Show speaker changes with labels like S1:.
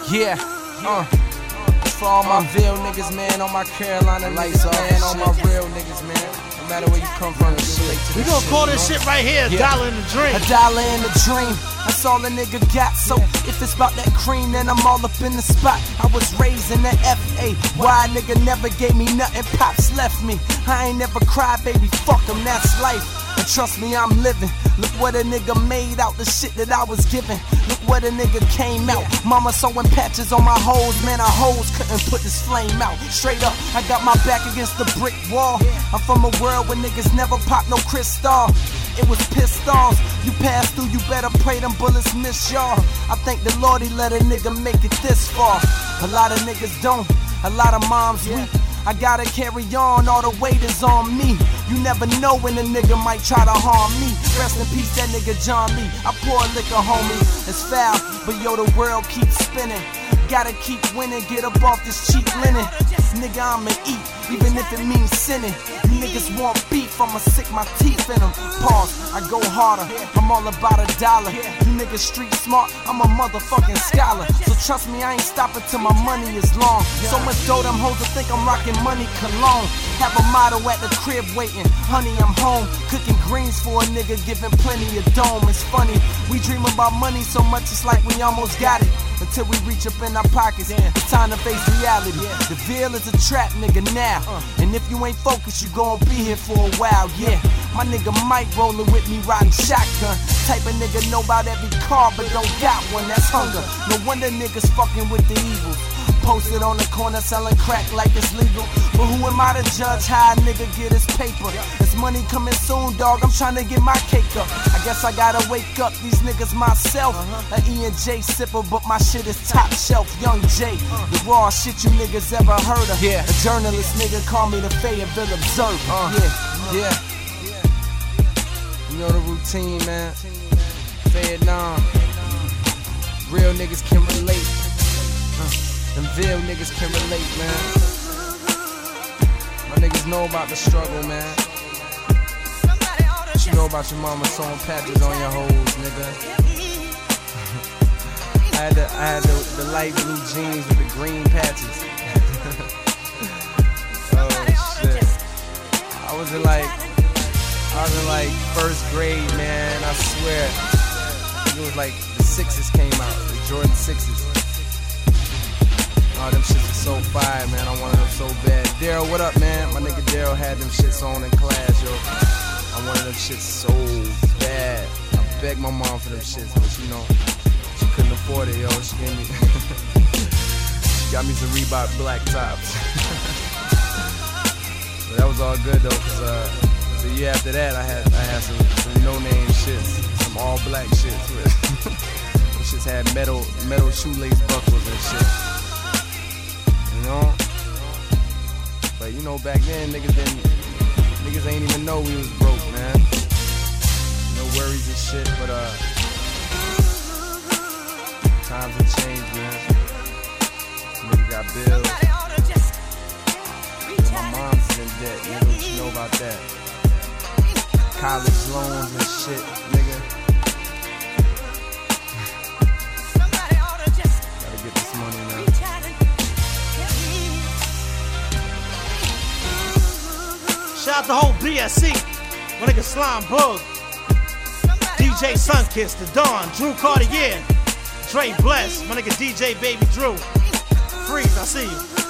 S1: Yeah, for all my Ville niggas, man, all my Carolina niggas, man, all my real niggas, man. No matter where you come from,
S2: we gonna call this shit right here, $1 in the dream.
S1: $1 in the dream. That's all a nigga got. So if it's about that cream, then I'm all up in the spot. I was raised in the FA. Why nigga never gave me nothing? Pops left me. I ain't never cried, baby. Fuck him, that's life. And trust me, I'm living. Look what a nigga made out the shit that I was given. Look what a nigga came out. Mama sewing patches on my hoes. Man, our hoes couldn't put this flame out. Straight up, I got my back against the brick wall. I'm from a world where niggas never pop no crystal. It was pistols. You pass through, you better pray them bullets miss y'all. I thank the Lord he let a nigga make it this far. A lot of niggas don't. A lot of moms weak. I gotta carry on, all the weight is on me. You never know when a nigga might try to harm me. Rest in peace, that nigga John Lee. I pour liquor, homie, it's foul, but yo, the world keeps spinning. Gotta keep winning, get up off this cheap linen. Nigga, I'ma eat, even if it means sinning. You niggas want beef, I'ma sick my teeth in them. Pause, I go harder, I'm all about $1. You niggas street smart, I'm a motherfucking scholar. So trust me, I ain't stopping till my money is long. So much dough, them hoes to think I'm rocking money cologne. Have a motto at the crib waiting, honey, I'm home. Cooking greens for a nigga, giving plenty of dome. It's funny, we dream about money so much it's like we almost got it. Until we reach up in our pockets, it's time to face reality. The Ville is a trap, nigga, now. And if you ain't focused, you gon' be here for a while, yeah. My nigga Mike rollin' with me, riding shotgun. Type of nigga know about every car, but don't got one, that's hunger. No wonder niggas fucking with the evil. Posted on the corner selling crack like it's legal. But who am I to judge how a nigga get his paper? There's money coming soon, dog, I'm trying to get my cake up. I guess I gotta wake up these niggas myself. An E&J sipper, but my shit is top shelf. Young J, the raw shit you niggas ever heard of. A journalist nigga call me the Fayetteville Observer. Yeah. You know the routine, man. Vietnam. Real niggas can relate. Them Ville niggas can relate, man. My niggas know about the struggle, man. What you know about your mama sewing patches on your hoes, nigga? I had the light blue jeans with the green patches. Oh shit. I was in like first grade, man. I swear. It was like the 6s came out, the Jordan 6s. Oh, them shits are so fire, man. I wanted them so bad. Daryl, what up, man? My nigga Daryl had them shits on in class, yo. I wanted them shits so bad. I begged my mom for them shits, but you know, she couldn't afford it, yo. She gave me, she got me some Reebok black tops. But that was all good though, cause the year after that, I had some no-name shits, some all-black shits. Them shits had metal shoelace buckles and shit. You know? But you know, back then niggas ain't even know we was broke, man. No worries and shit, but times have changed, man. Niggas got bills. My mom's is in debt, nigga. What you know about that? College loans and shit, nigga. Gotta get this money, man.
S2: Shout out the whole BSC, my nigga Slime Bug, DJ Sunkiss, The Dawn, Drew Cartier, Dre Bless, my nigga DJ Baby Drew, Freeze, I see you.